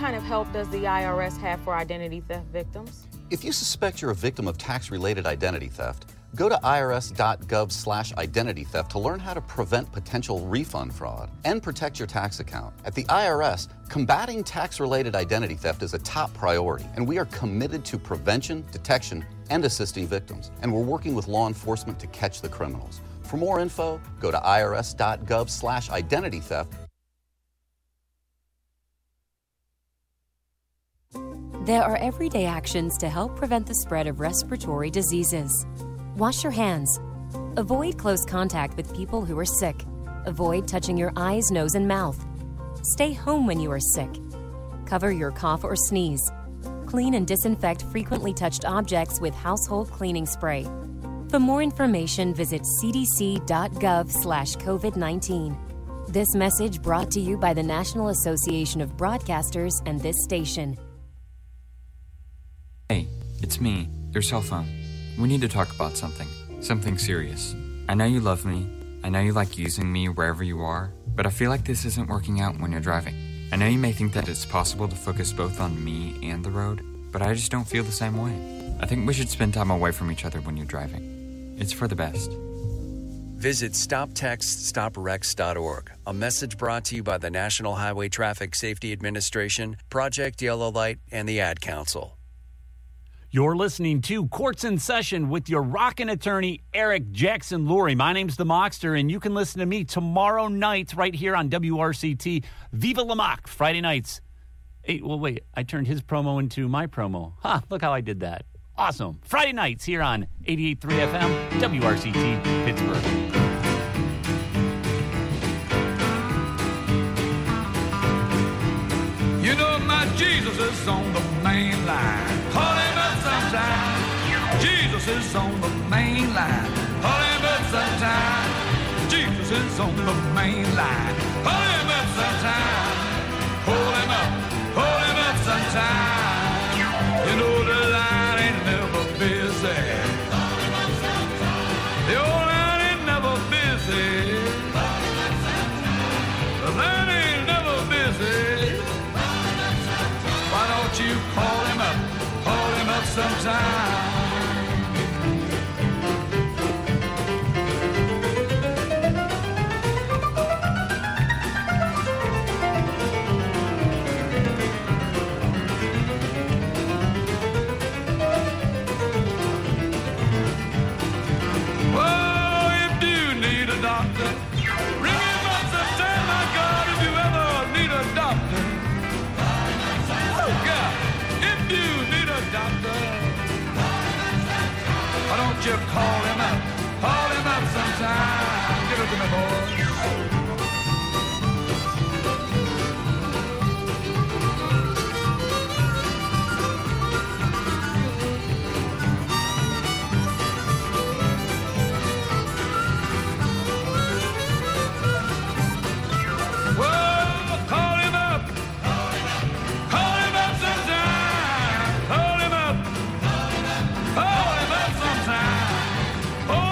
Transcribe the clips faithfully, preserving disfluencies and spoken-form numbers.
kind of help does the I R S have for identity theft victims? If you suspect you're a victim of tax-related identity theft, go to irs.gov slash identity theft to learn how to prevent potential refund fraud and protect your tax account. At the I R S, combating tax-related identity theft is a top priority, and we are committed to prevention, detection, and assisting victims. And we're working with law enforcement to catch the criminals. For more info, go to irs.gov slash identity theft. There are everyday actions to help prevent the spread of respiratory diseases. Wash your hands. Avoid close contact with people who are sick. Avoid touching your eyes, nose, and mouth. Stay home when you are sick. Cover your cough or sneeze. Clean and disinfect frequently touched objects with household cleaning spray. For more information, visit cdc.gov slash COVID nineteen. This message brought to you by the National Association of Broadcasters and this station. Hey, it's me, your cell phone. We need to talk about something. Something serious. I know you love me. I know you like using me wherever you are, but I feel like this isn't working out when you're driving. I know you may think that it's possible to focus both on me and the road, but I just don't feel the same way. I think we should spend time away from each other when you're driving. It's for the best. Visit stop text stop wrecks dot org. A message brought to you by the National Highway Traffic Safety Administration, Project Yellow Light, and the Ad Council. You're listening to Courts in Session with your rockin' attorney, Eric Jackson Lurie. My name's The Mockster, and you can listen to me tomorrow night right here on W R C T. Viva La Mock, Friday nights. Hey, well, wait, I turned his promo into my promo. Ha, huh, look how I did that. Awesome. Friday nights here on eighty-eight point three F M, W R C T, Pittsburgh. You know my Jesus is on the main line. Call him up sometime. Jesus is on the main line. Call him up sometime. Jesus is on the main line. Call him up sometime. Hold him up. Hold him up sometime. You know the line ain't never busy. The old line ain't never busy. The line ain't never busy. Why don't you call him up, call him up sometime? Well, if you need a doctor, ring him up sometime, my God, if you ever need a doctor. If you need a doctor, why don't you call him up, call him up sometime. Give it to me, boy. Oh!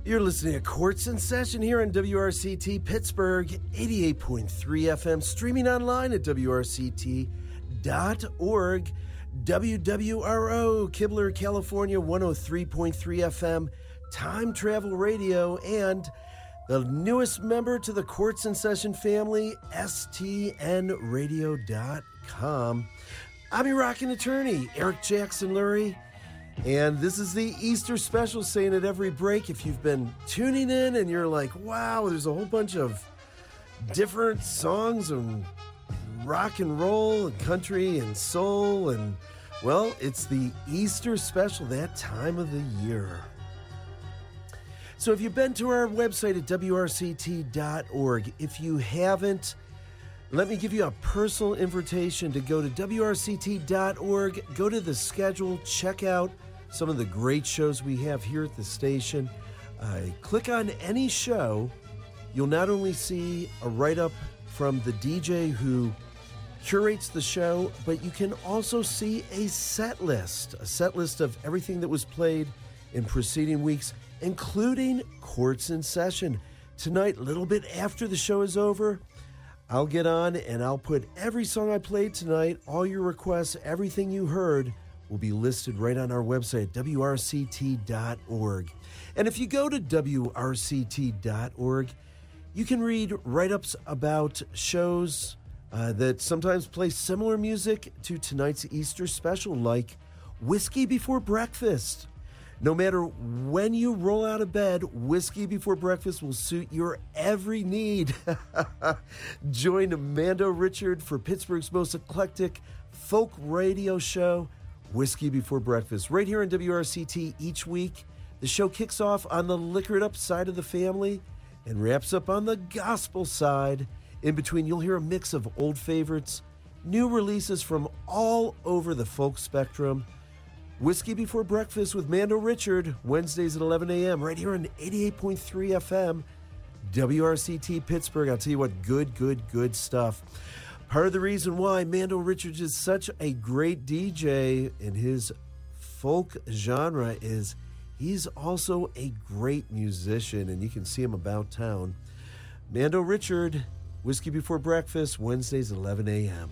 You're listening to Courts in Session here on W R C T Pittsburgh, eighty-eight point three F M, streaming online at W R C T dot org. W W R O, Kibler, California, one oh three point three F M, Time Travel Radio, and the newest member to the Courts in Session family, S T N radio dot com. I'm your rockin' attorney, Eric Jackson Lurie. And this is the Easter special, saying at every break, if you've been tuning in and you're like, wow, there's a whole bunch of different songs and rock and roll and country and soul, and, well, it's the Easter special, that time of the year. So if you've been to our website at W R C T dot org, if you haven't, let me give you a personal invitation to go to W R C T dot org, go to the schedule, check out some of the great shows we have here at the station. Uh, click on any show. You'll not only see a write-up from the D J who curates the show, but you can also see a set list, a set list of everything that was played in preceding weeks, including Courts in Session. Tonight, a little bit after the show is over, I'll get on and I'll put every song I played tonight, all your requests, everything you heard will be listed right on our website, W R C T dot org. And if you go to W R C T dot org, you can read write-ups about shows uh, that sometimes play similar music to tonight's Easter special, like Whiskey Before Breakfast. No matter when you roll out of bed, Whiskey Before Breakfast will suit your every need. Join Mando Richard for Pittsburgh's most eclectic folk radio show, Whiskey Before Breakfast, right here on W R C T each week. The show kicks off on the liquored up side of the family and wraps up on the gospel side. In between, you'll hear a mix of old favorites, new releases from all over the folk spectrum. Whiskey Before Breakfast with Mando Richard, Wednesdays at eleven a.m. right here on eighty-eight point three F M, W R C T Pittsburgh. I'll tell you what, good, good, good stuff. Part of the reason why Mando Richard is such a great D J in his folk genre is he's also a great musician, and you can see him about town. Mando Richard, Whiskey Before Breakfast, Wednesdays at eleven a.m.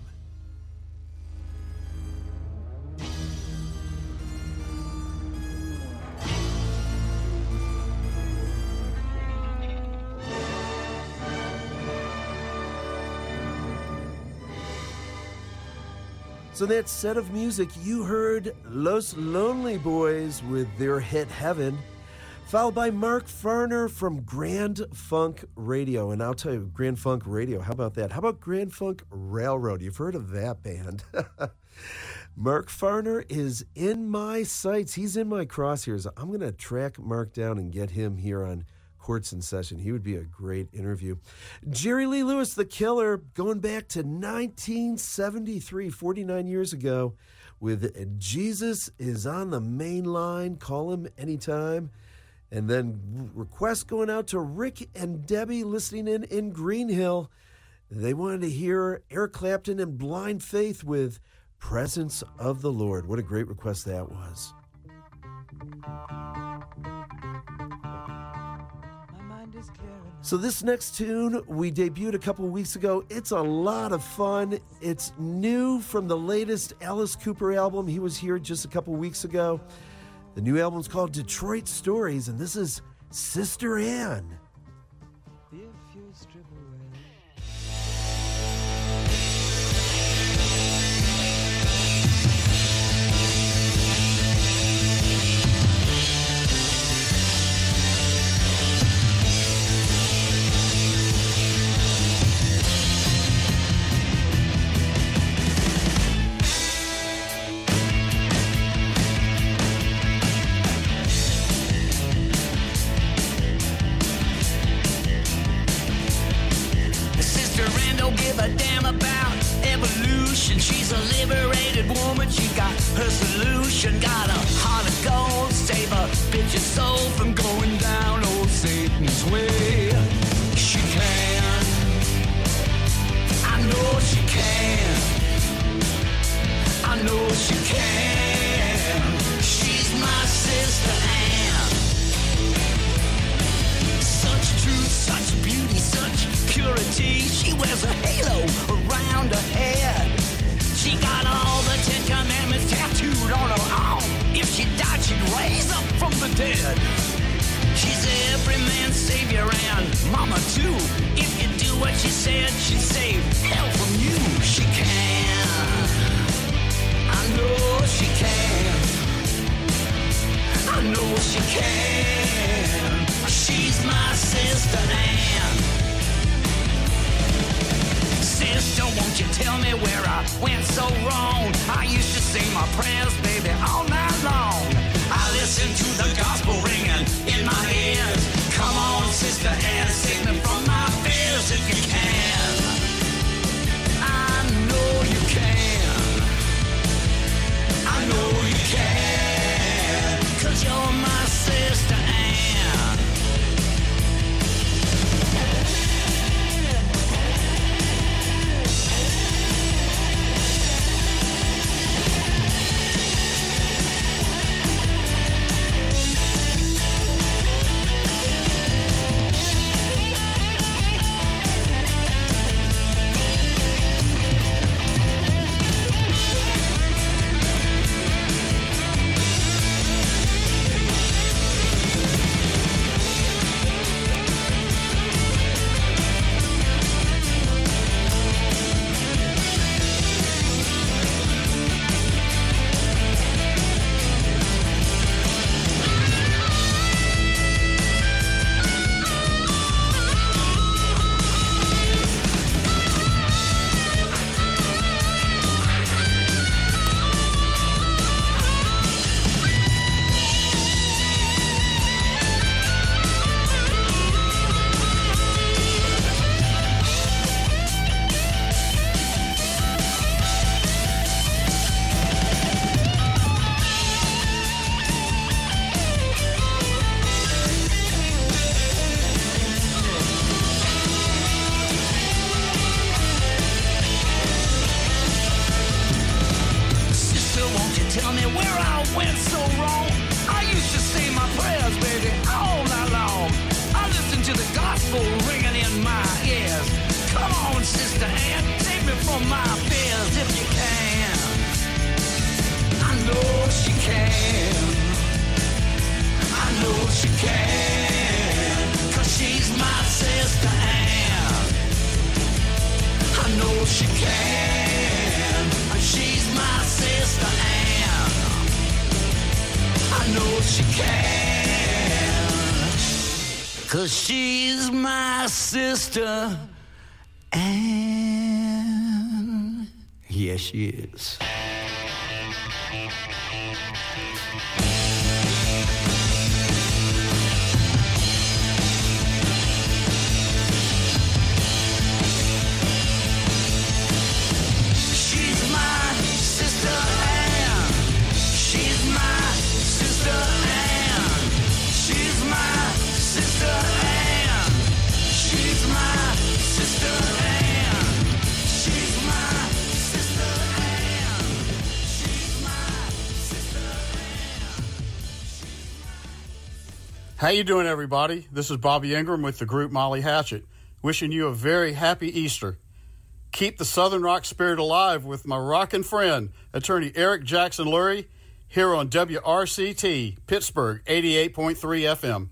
So that set of music, you heard Los Lonely Boys with their hit Heaven, followed by Mark Farner from Grand Funk Radio. And I'll tell you, Grand Funk Radio, how about that? How about Grand Funk Railroad? You've heard of that band. Mark Farner is in my sights. He's in my crosshairs. I'm going to track Mark down and get him here on Courts in Session. He would be a great interview. Jerry Lee Lewis, The Killer, going back to nineteen seventy-three, forty-nine years ago, with Jesus Is on the Main Line, Call Him Anytime. And then requests going out to Rick and Debbie listening in in Green Hill. They wanted to hear Eric Clapton and Blind Faith with Presence of the Lord. What a great request that was. So this next tune we debuted a couple weeks ago. It's a lot of fun. It's new from the latest Alice Cooper album. He was here just a couple weeks ago. The new album's called Detroit Stories, and this is Sister Ann. If you strip away. She's a liberated woman, she got her solution. Got a heart of gold, save a bitch's soul from going down old Satan's way. She can, I know she can, I know she can. She's my sister Ann. raise up from the dead. She's every man's savior and mama too. If you do what she said, she'd save hell from you. She can, I know she can, I know she can. She's my sister Ann. Sister, won't you tell me where I went so wrong? I used to sing my prayers, baby, all night long. I listen to the gospel ringing in my ears. Come on, Sister Ann, save me from my fears if you can. I know you can. I know you can. 'Cause you're my Sister Ann. She's my sister Ann. Yes, she is. How you doing, everybody? This is Bobby Ingram with the group Molly Hatchet, wishing you a very happy Easter. Keep the Southern rock spirit alive with my rockin' friend, attorney Eric Jackson Lurie, here on W R C T, Pittsburgh, eighty-eight point three F M.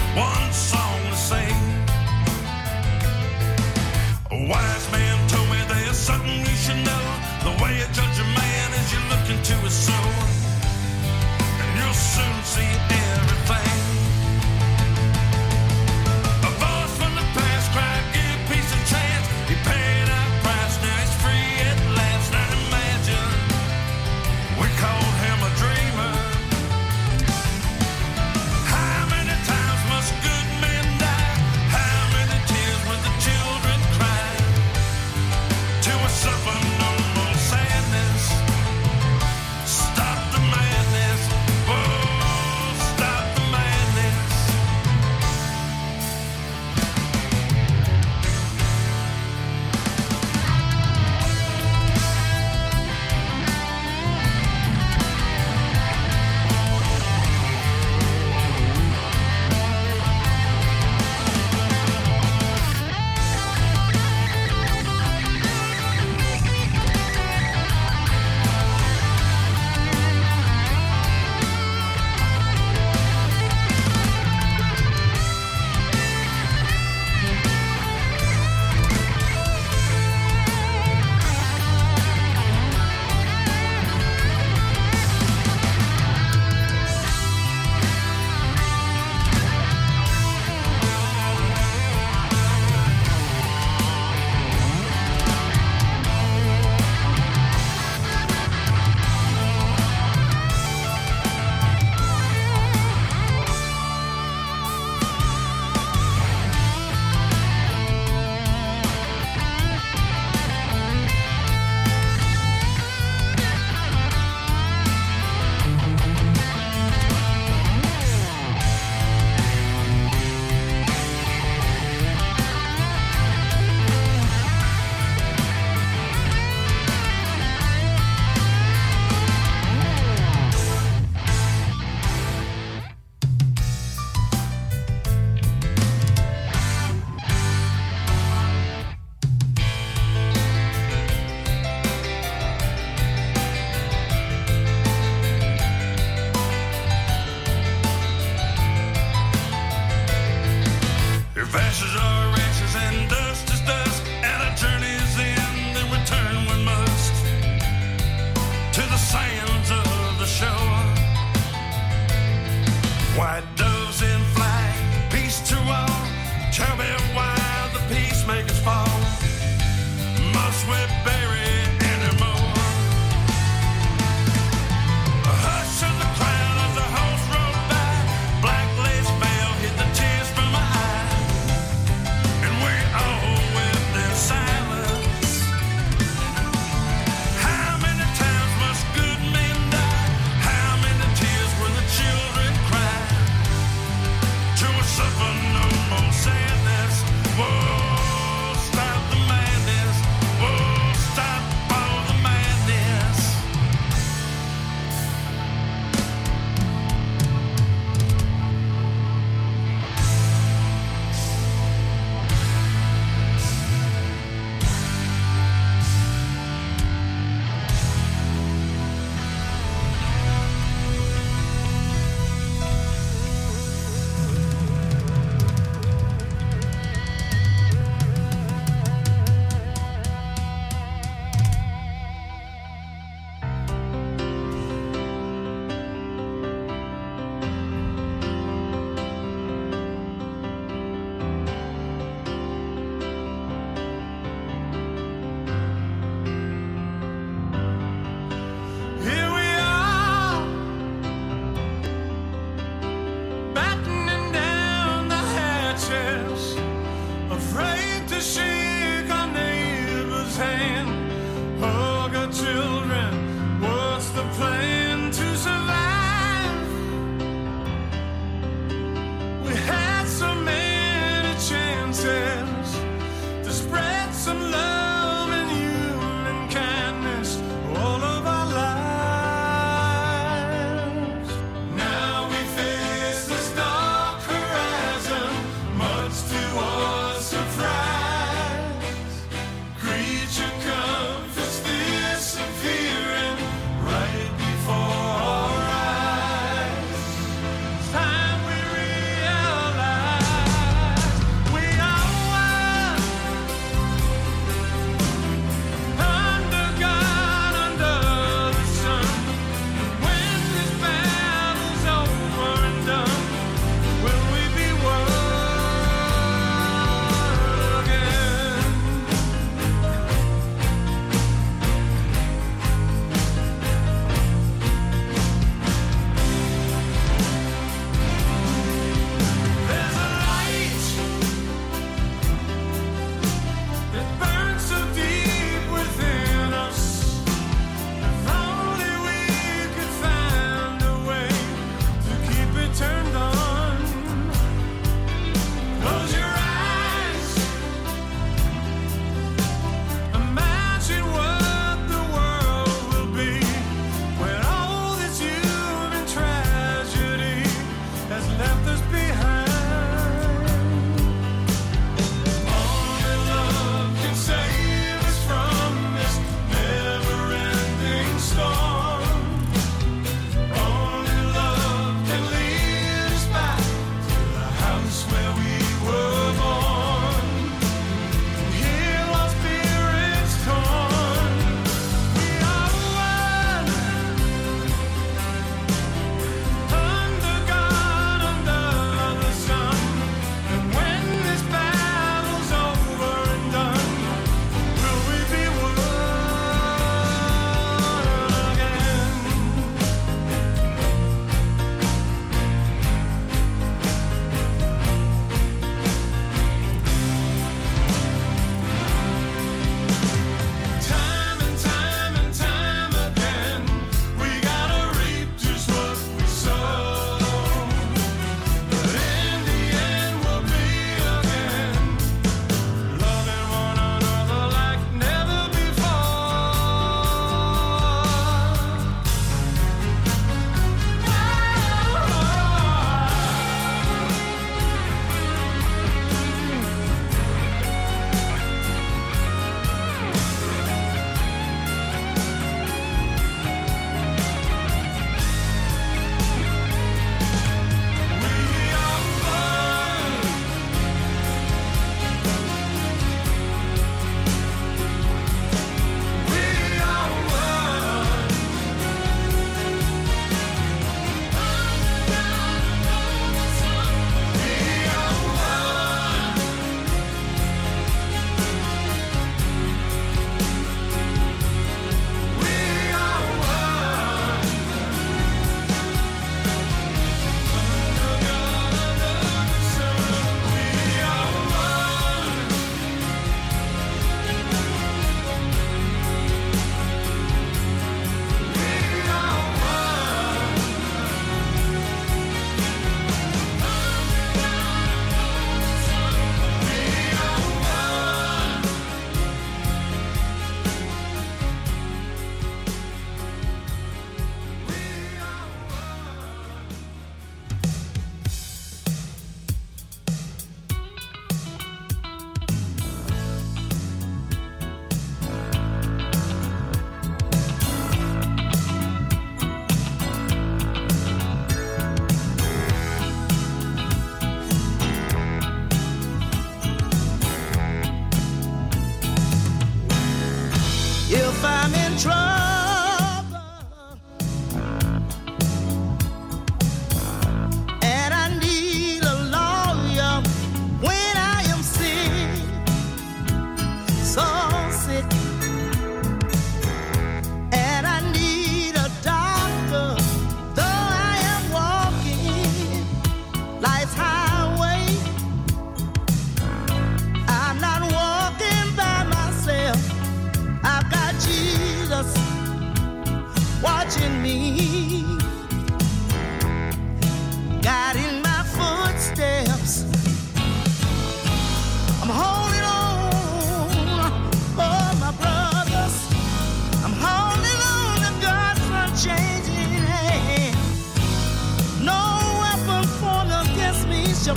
one song to sing. A wise man told me there's something you should know. The way you judge a man is you look into his soul, and you'll soon see everything. A voice from the past cried, give peace a chance. He paid our price, now he's free at last. Now imagine, we called him a dreamer. How many times must good men die? How many tears will the children cry? Till we suffer no more sadness. Stop the madness. Whoa, stop the madness. If ashes are ashes and dust is dust, and our journey's end, then return we must to the sands of the shore. White doves in flight, peace to all. Tell me why the peacemakers fall. Must we bury anymore? A hush of the crowd as the horse rode by. Black lace veil hid the tears from my eyes, and we all wept in silence. How many times must good men die? How many tears will the children cry? Till we suffer no more sadness. Whoa, stop the madness. Whoa, stop all the madness. Here we are, battening down the hatches, afraid to shake our neighbor's hand. Hug our children, what's the plan to survive? We had so many chances to spread some love and human kindness all of our lives. Now we face this dark horizon, much to our surprise. Creature comforts disappearing right before our eyes. It's time we realize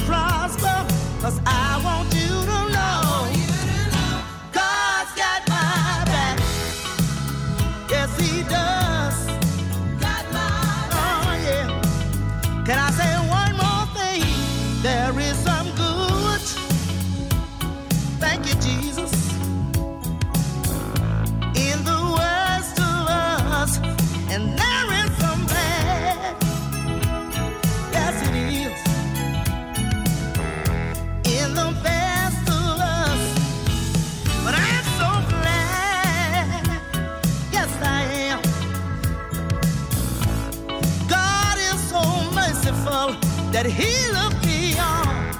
prosper, 'cause I want you to know God's got my back. Yes, he does. Got my back. Oh, yeah. Can I say one more thing? There is some good. Thank you, Jesus. In the worst of us, and there is some bad. Yes, it is. In the best of us, but I'm so glad. Yes, I am. God is so merciful that he looked beyond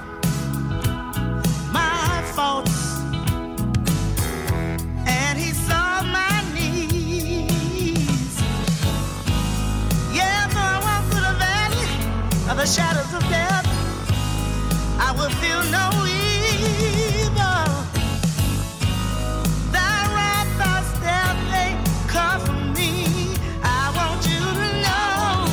my faults. The shadows of death, I will feel no evil. Thy wrath, thy step, they cover me. I want you to know.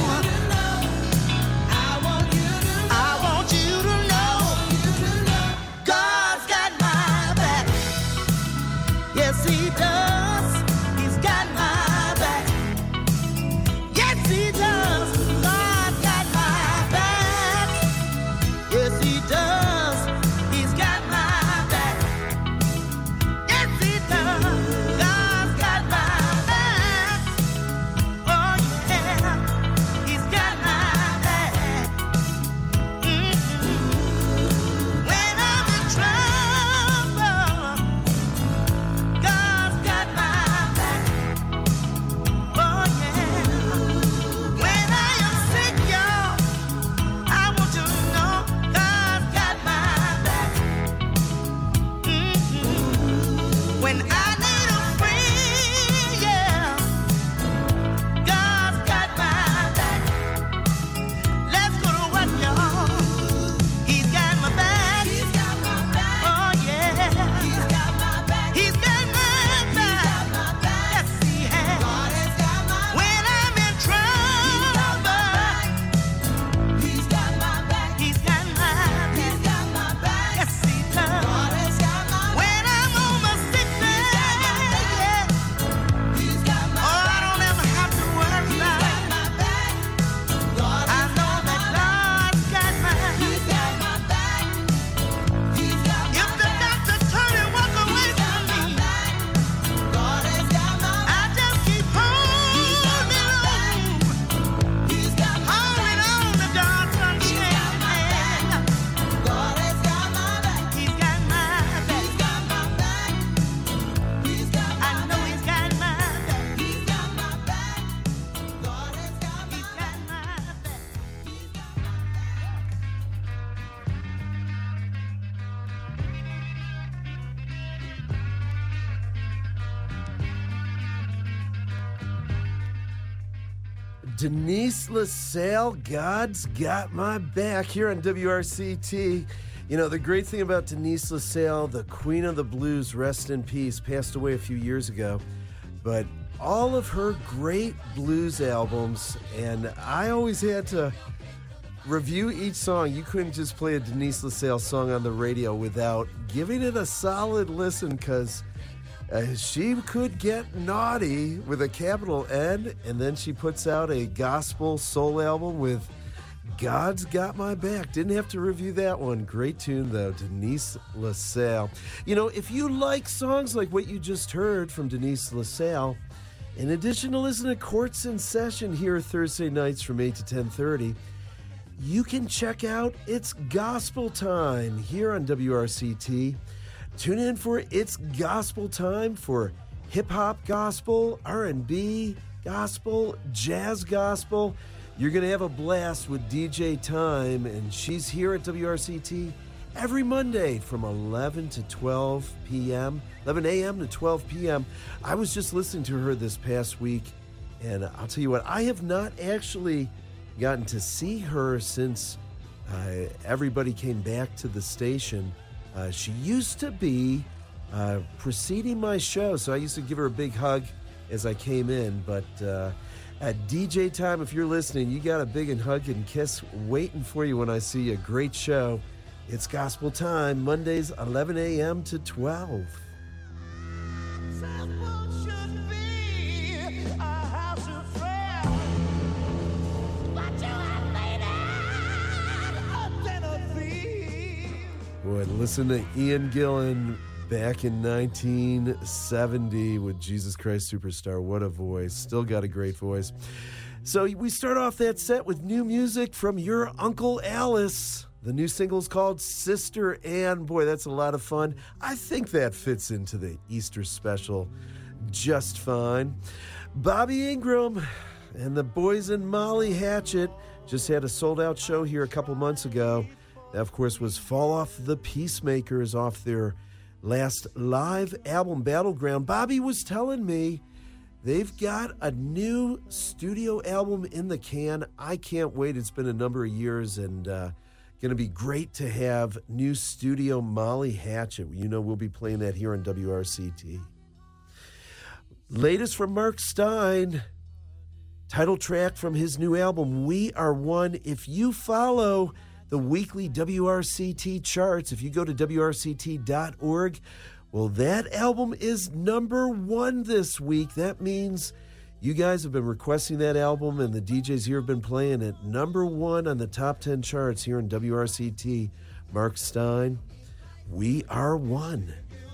I want you to know. I want you to know. God's got my back. Yes, he does. He's got my back. Yes, he does. Denise LaSalle, God's Got My Back, here on W R C T. You know, the great thing about Denise LaSalle, the queen of the blues, rest in peace, passed away a few years ago. But all of her great blues albums, and I always had to review each song. You couldn't just play a Denise LaSalle song on the radio without giving it a solid listen, because Uh, she could get naughty with a capital N, and then she puts out a gospel soul album with God's Got My Back. Didn't have to review that one. Great tune, though, Denise LaSalle. You know, if you like songs like what you just heard from Denise LaSalle, in addition to listening to Courts in Session here Thursday nights from eight to ten thirty, you can check out It's Gospel Time here on W R C T. Tune in for It's Gospel Time for hip-hop gospel, R and B gospel, jazz gospel. You're going to have a blast with D J Time, and she's here at W R C T every Monday from eleven to twelve p.m., eleven a.m. to twelve p.m. I was just listening to her this past week, and I'll tell you what, I have not actually gotten to see her since uh, everybody came back to the station. Uh, she used to be uh, preceding my show, so I used to give her a big hug as I came in. But uh, at D J Time, if you're listening, you got a big and hug and kiss waiting for you when I see a great show It's gospel time, Mondays, eleven a.m. to twelve. Boy, listen to Ian Gillan back in nineteen seventy with Jesus Christ Superstar. What a voice. Still got a great voice. So we start off that set with new music from Your Uncle Alice. The new single's called Sister Ann. Boy, that's a lot of fun. I think that fits into the Easter special just fine. Bobby Ingram and the boys in Molly Hatchet just had a sold-out show here a couple months ago. That, of course, was Fall Off the Peacemakers off their last live album, Battleground. Bobby was telling me they've got a new studio album in the can. I can't wait. It's been a number of years and uh, going to be great to have new studio Molly Hatchet. You know, we'll be playing that here on W R C T. Latest from Mark Stein, title track from his new album, We Are One. If you follow the weekly W R C T charts, if you go to W R C T dot org, well, that album is number one this week. That means you guys have been requesting that album, and the D Js here have been playing it. Number one on the top ten charts here in W R C T. Mark Stein, We Are One.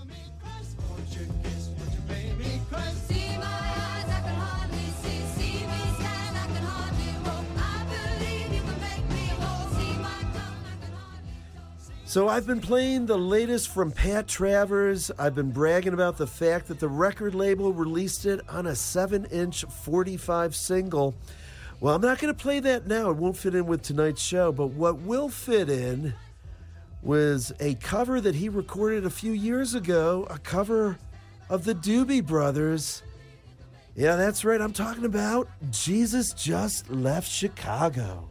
So I've been playing the latest from Pat Travers. I've been bragging about the fact that the record label released it on a seven-inch forty-five single. Well, I'm not going to play that now. It won't fit in with tonight's show. But what will fit in was a cover that he recorded a few years ago, a cover of the Doobie Brothers. Yeah, that's right. I'm talking about Jesus Just Left Chicago.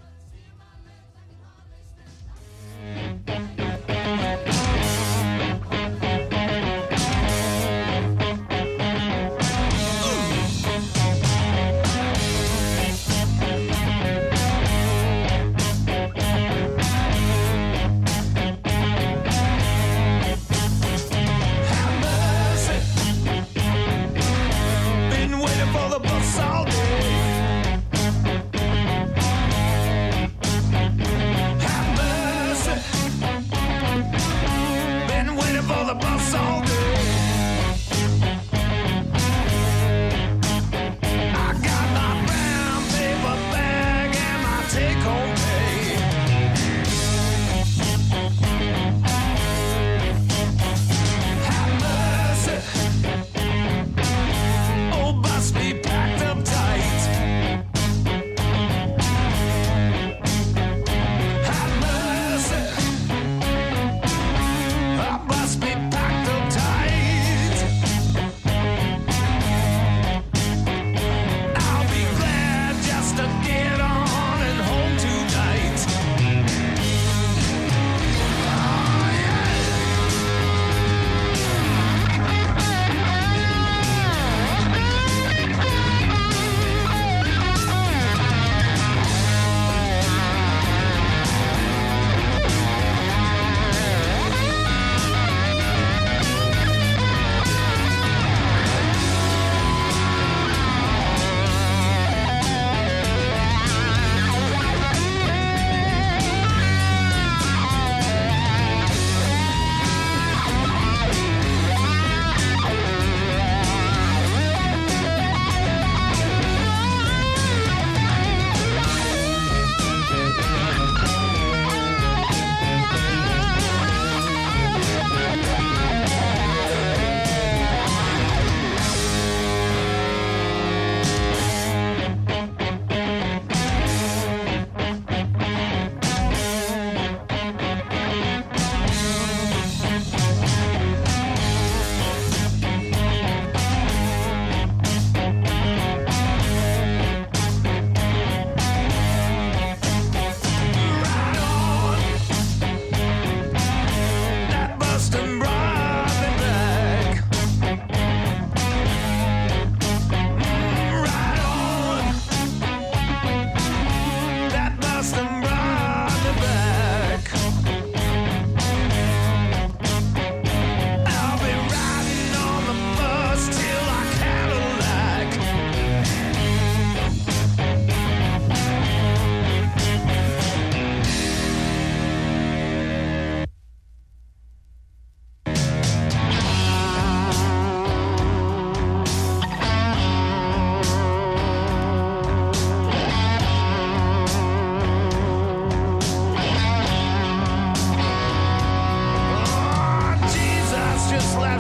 Been waiting for the bus all day.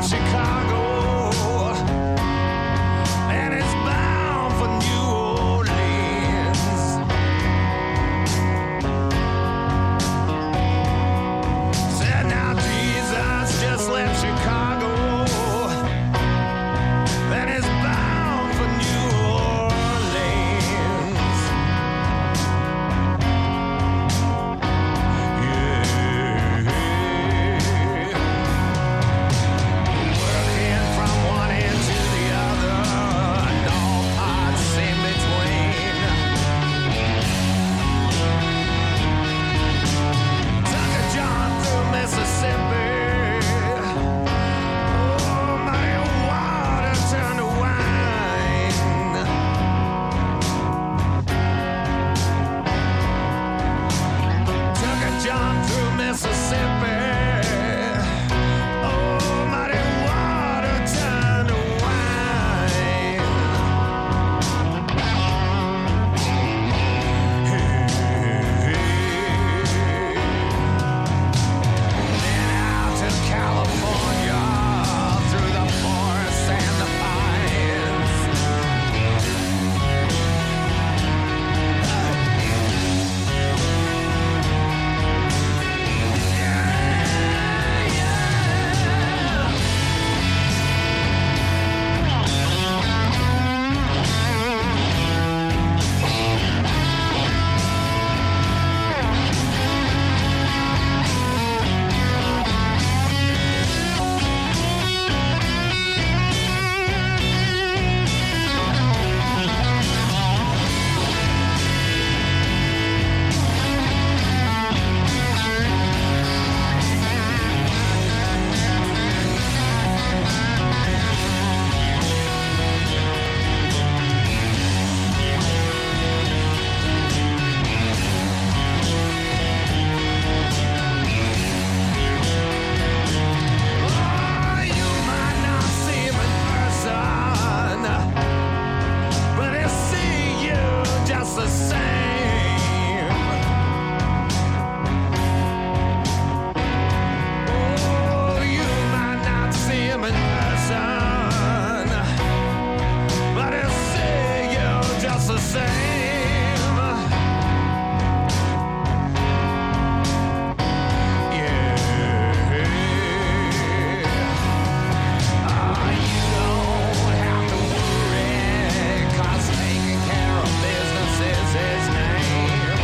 Chicago, and it's bound for New Orleans. Said now Jesus just left Chicago, and it's bound for New Orleans. Working from one end to the other, and all parts in between. Took a jaunt through Mississippi. Oh, my water turned to wine. Took a jaunt through Mississippi. Oh, mighty water turned to wine. Then out to California, through the forests and the pines. Oh, you might not see him in person, but he'll see you just the same. Oh, you might not see him in person, but he'll see you just the same. Yeah. Ah, you don't have to worry, 'cause taking care of business is his name.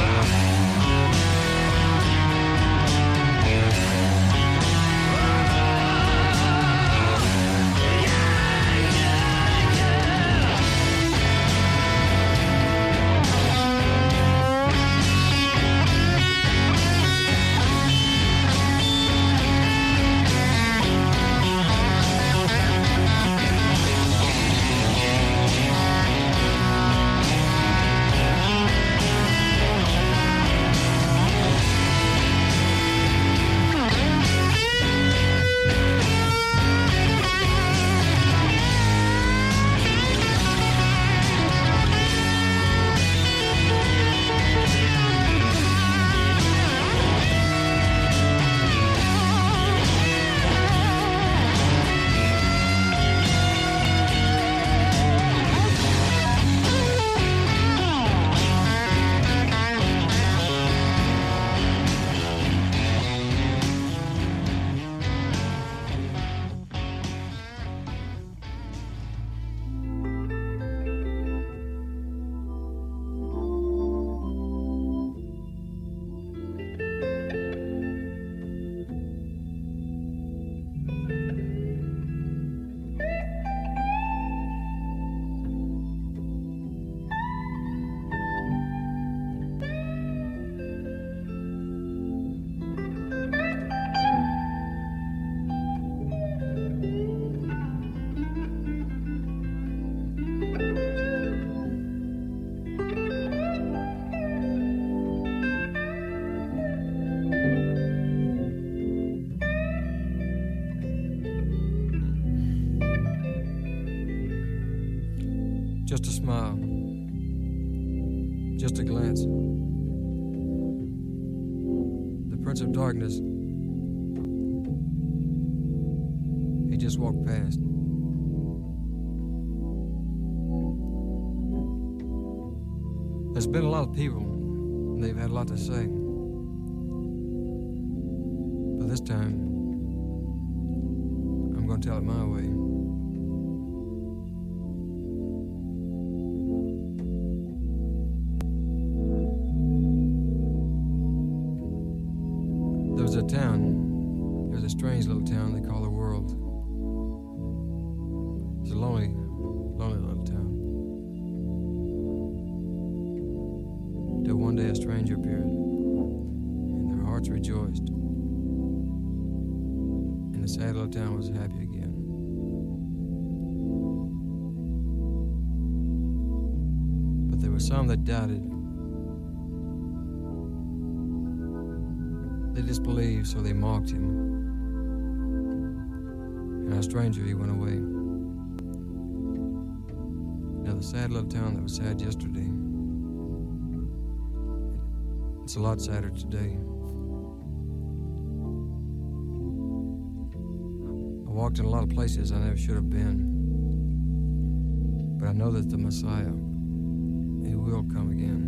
Just a smile. Just a glance. The Prince of Darkness. He just just walked past. There's been a lot of people, and they've had a lot to say. But this time, I'm going to tell it my way. There was a town, there's a strange little town they call the world. It's a lonely, lonely little town. Till one day a stranger appeared, and their hearts rejoiced. And the sad little town was happy again. But there were some that doubted. They disbelieved, so they mocked him. And our stranger, he went away. Now the sad little town that was sad yesterday, it's a lot sadder today. I walked in a lot of places I never should have been. But I know that the Messiah, he will come again.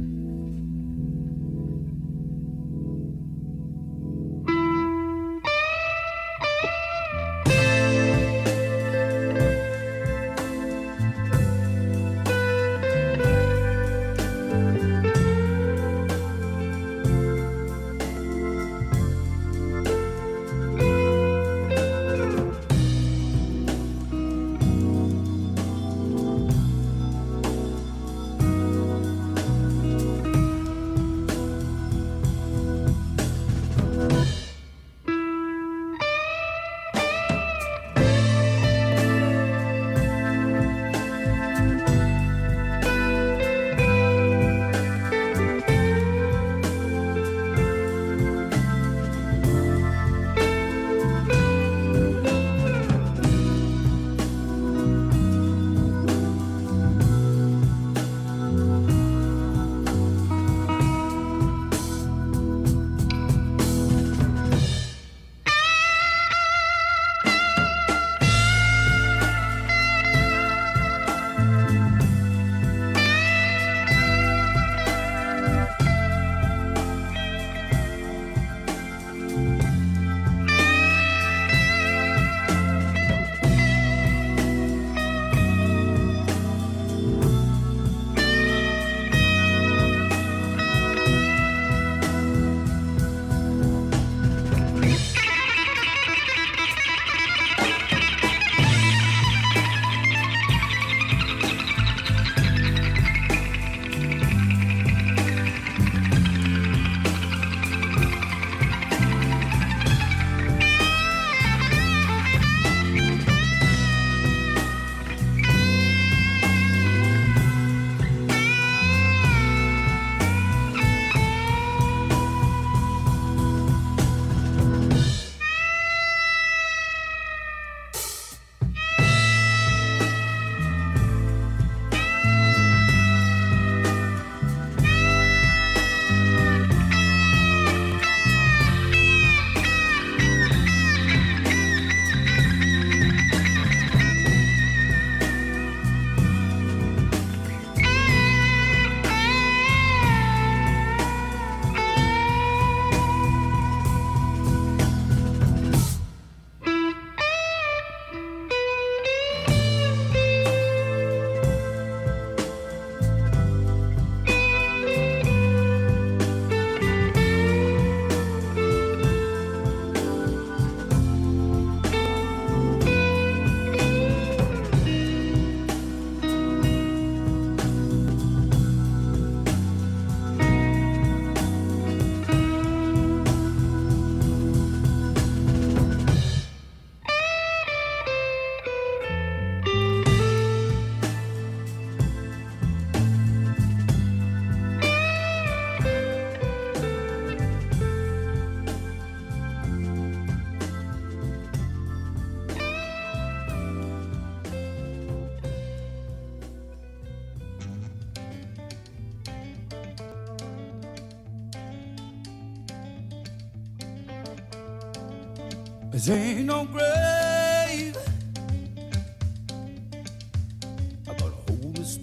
There ain't no grave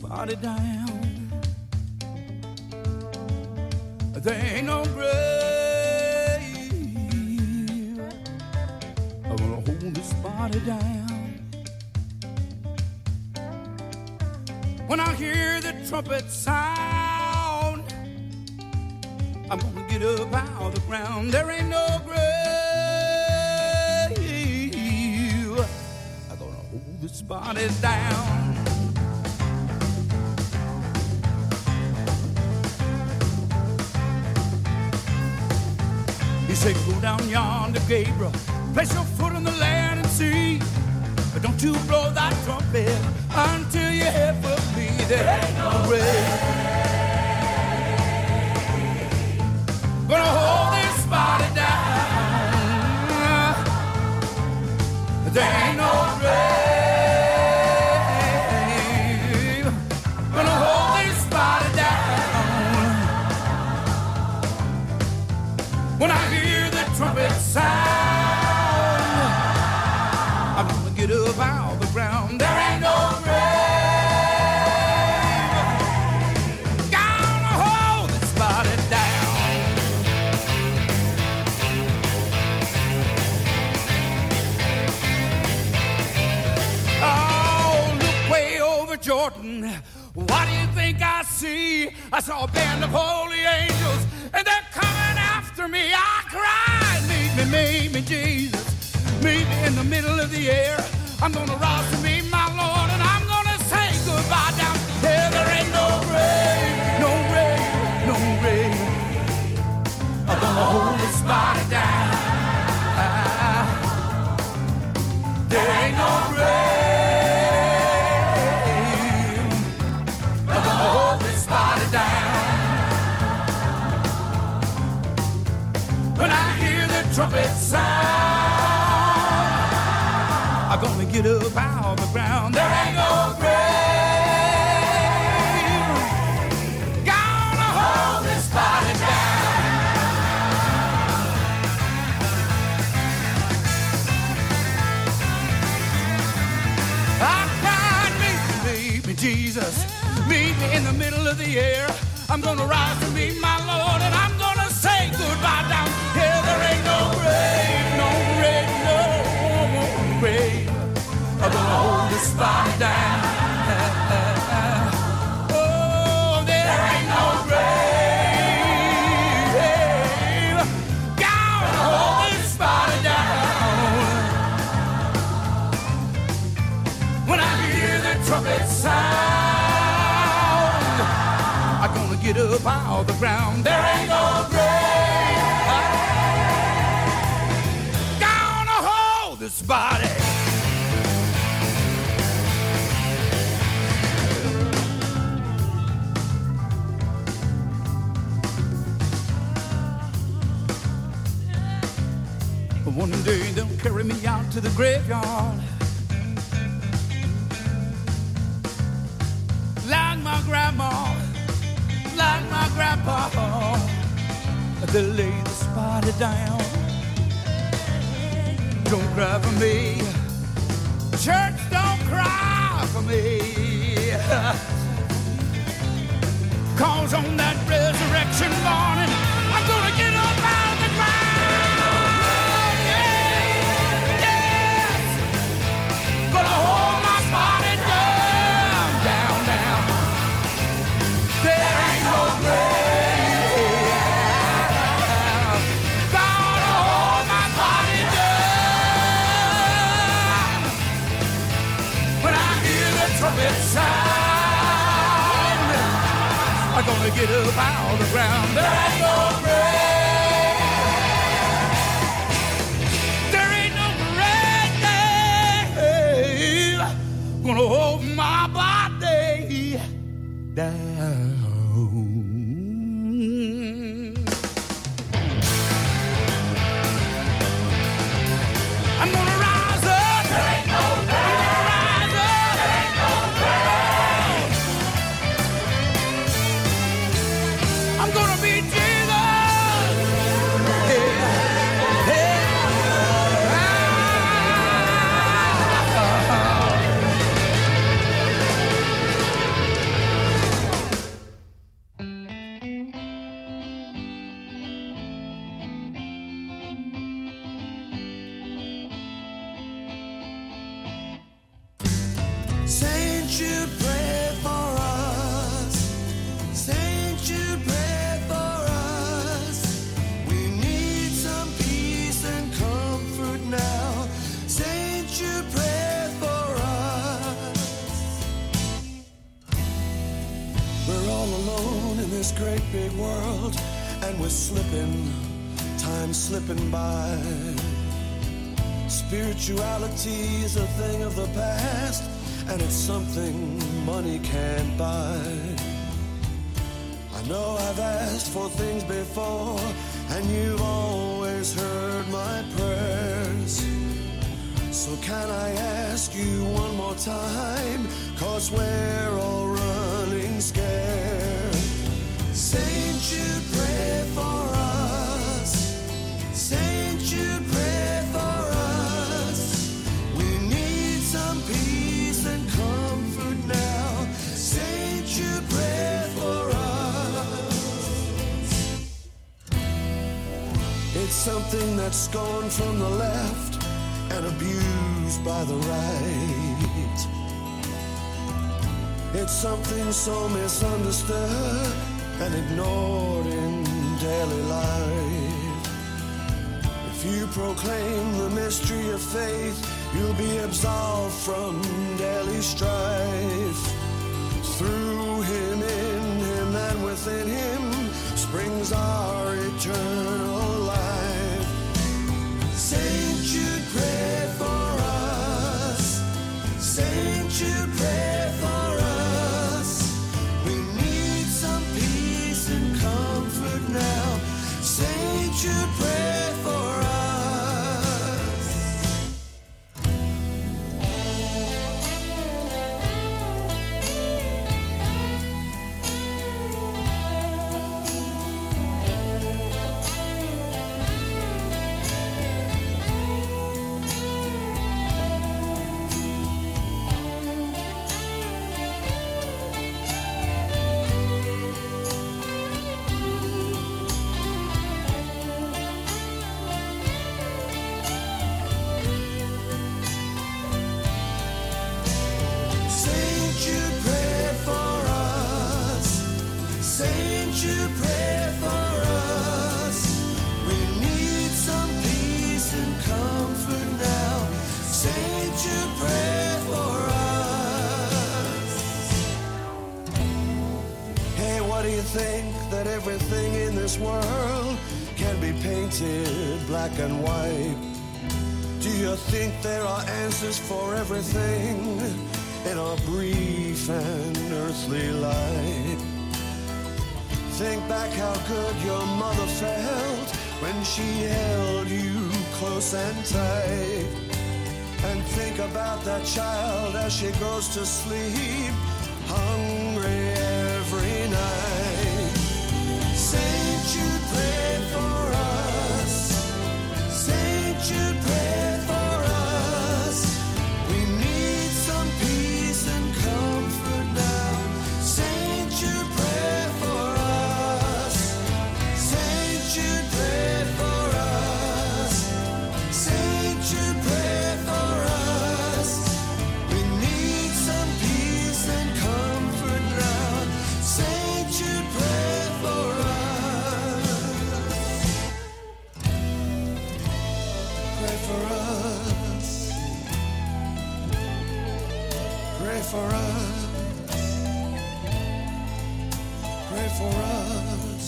body down. There ain't no grave. I'm gonna hold this body down. When I hear the trumpet sound, I'm gonna get up out of the ground. There ain't no grave. I'm gonna hold this body down. He said, go down yonder, Gabriel, place your foot on the land and see. But don't you blow that trumpet until you hear from me. There ain't no grave. Gonna hold this body down. There ain't no grave. Gonna hold this body down. When I hear the trumpet sound, I'm gonna get up out of the ground. There ain't no grave. Gonna hold this body down. Oh, look way over Jordan. What do you think I see? I saw a band of holy angels, and they're coming after me. I cried, meet me, meet me, Jesus. Meet me in the middle of the air. I'm gonna rise to meet my Lord, and I'm gonna say goodbye down there. There ain't no grave, no grave, no grave. I'm gonna hold this body down. There ain't no grave. I'm gonna hold this body down. When I hear the trumpet sound, I'm gonna get up out of the ground. There ain't no grave. Gonna hold this body down. I cried, meet me, meet me, Jesus. Meet me in the middle of the air. I'm gonna rise to meet my Lord, and I'm gonna say goodbye down here. There ain't no grave, no grave, no grave. I'm gonna hold this body down. Oh, there ain't no grave. Gonna hold this body down. When I hear the trumpet sound, I'm gonna get up out of the ground. There ain't no grave. Gonna hold this body. One day they'll carry me out to the graveyard, like my grandma, like my grandpa. They'll lay this body down. Don't cry for me, church, don't cry for me. Cause on that resurrection morning, I'm gonna get up out of the ground. Gonna hold my body down, down, down. There ain't no grave. Gonna hold my body down. When I hear the trumpet sound, I'm gonna get up out of the ground. There ain't no grave. Gonna hold my body down. I'm gonna rise up. There ain't no way. I'm gonna rise up. There ain't no way. I'm gonna be Jesus. Yeah. Yeah. great big world, and we're slipping, time slipping by. Spirituality is a thing of the past, and it's something money can't buy. I know I've asked for things before, and you've always heard my prayers. So can I ask you one more time, 'cause we're all running scared. Saint Jude, pray for us. Saint Jude, pray for us. We need some peace and comfort now. Saint Jude, pray for us. It's something that's gone from the left and abused by the right. It's something so misunderstood and ignored in daily life. If you proclaim the mystery of faith, you'll be absolved from daily strife. Through him, in him, and within him springs our eternal life. Saint Jude, pray for us. Saint Jude, pray for us. We need some peace and comfort now. Saint Jude, pray for us. Saint Jude, pray for us. Saint Jude, pray for us. We need some peace and comfort now. Saint Jude, pray for us. Hey, what do you think that everything in this world can be painted black and white? Do you think there are answers for everything in our brief and earthly life? Think back how good your mother felt when she held you close and tight. And think about that child as she goes to sleep, hungry every night. Saint Jude, pray for us. Saint Jude, pray for us. We need some peace and comfort now. Saint Jude, pray for us. Saint Jude, pray for us. Saint Jude, pray for us. We need some peace and comfort now. Saint Jude, pray for us. Pray for us. Pray for us. Pray for us.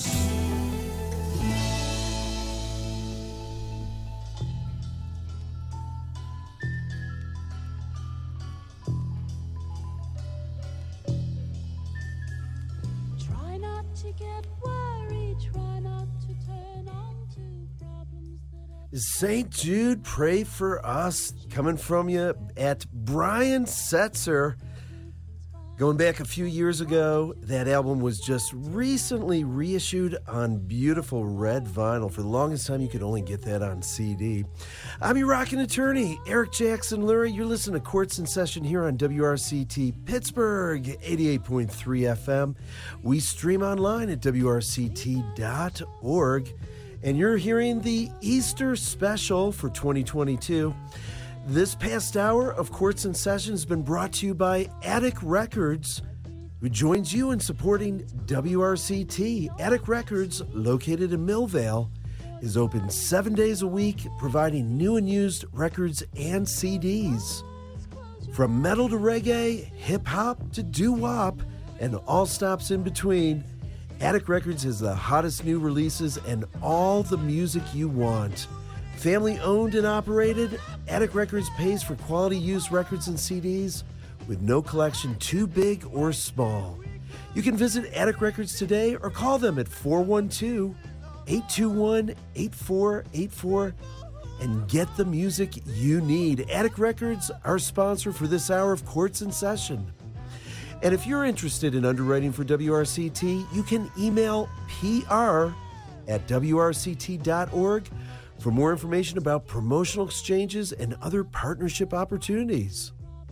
Try not to get worried, try not to turn on to problems that are... Saint Jude, pray for us. Coming from you at Brian Setzer. Going back a few years ago, that album was just recently reissued on beautiful red vinyl. For the longest time, you could only get that on C D. I'm your rockin' attorney, Eric Jackson Lurie. You're listening to Courts in Session here on W R C T Pittsburgh, eighty-eight point three F M. We stream online at W R C T dot org. And you're hearing the Easter special for twenty twenty-two. This past hour of Courts in Session has been brought to you by Attic Records, who joins you in supporting W R C T. Attic Records, located in Millvale, is open seven days a week, providing new and used records and C Ds. From metal to reggae, hip-hop to doo-wop, and all stops in between, Attic Records has the hottest new releases and all the music you want. Family owned and operated, Attic Records pays for quality used records and C Ds with no collection too big or small. You can visit Attic Records today or call them at four one two, eight two one, eight four eight four and get the music you need. Attic Records, our sponsor for this hour of Courts in Session. And if you're interested in underwriting for W R C T, you can email P R at W R C T dot org for more information about promotional exchanges and other partnership opportunities.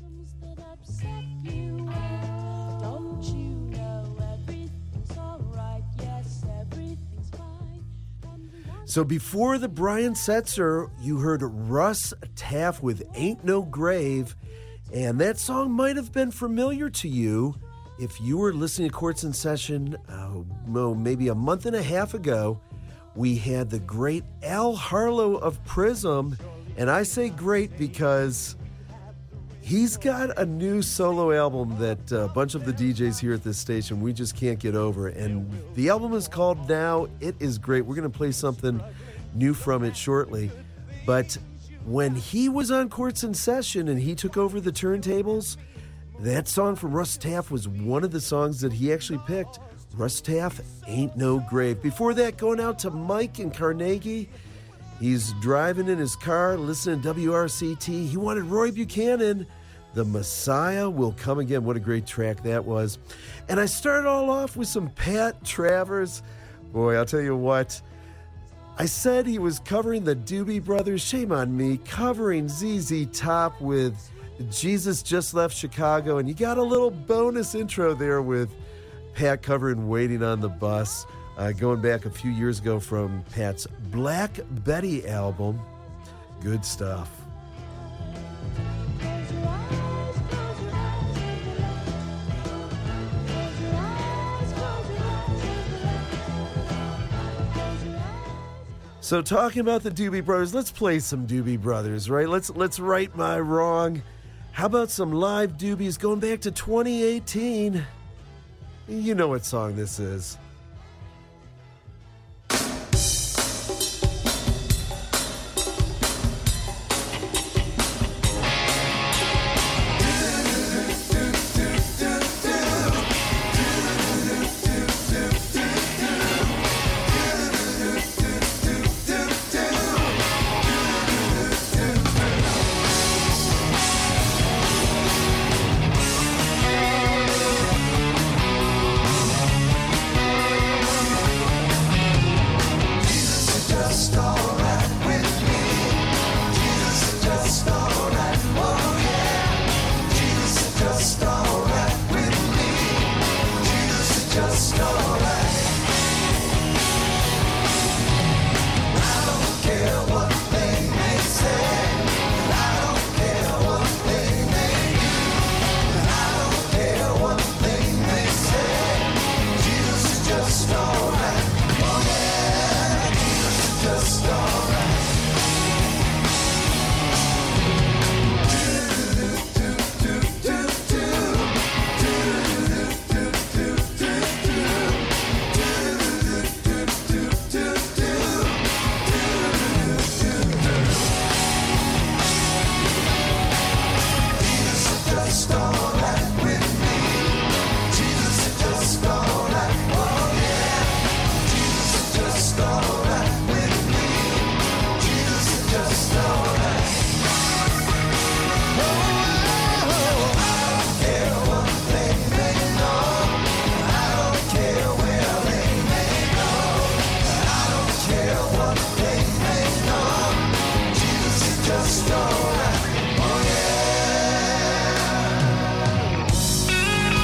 So before the Brian Setzer, you heard Russ Taff with Ain't No Grave, and that song might have been familiar to you if you were listening to Courts in Session uh, oh, maybe a month and a half ago. We had the great Al Harlow of Prism, and I say great because he's got a new solo album that a bunch of the D Js here at this station, we just can't get over. And the album is called Now. It is great. We're going to play something new from it shortly. But when he was on Courts in Session and he took over the turntables, that song from Russ Taff was one of the songs that he actually picked. Russ Taff, Ain't No Grave. Before that, going out to Mike in Carnegie. He's driving in his car, listening to W R C T. He wanted Roy Buchanan, The Messiah Will Come Again. What a great track that was. And I started all off with some Pat Travers. Boy, I'll tell you what. I said he was covering the Doobie Brothers. Shame on me. Covering Z Z Top with Jesus Just Left Chicago. And you got a little bonus intro there with Pat covering Waiting on the Bus. Uh, going back a few years ago from Pat's Black Betty album. Good stuff. So talking about the Doobie Brothers, let's play some Doobie Brothers, right? Let's let's right my wrong. How about some live Doobies going back to twenty eighteen? You know what song this is.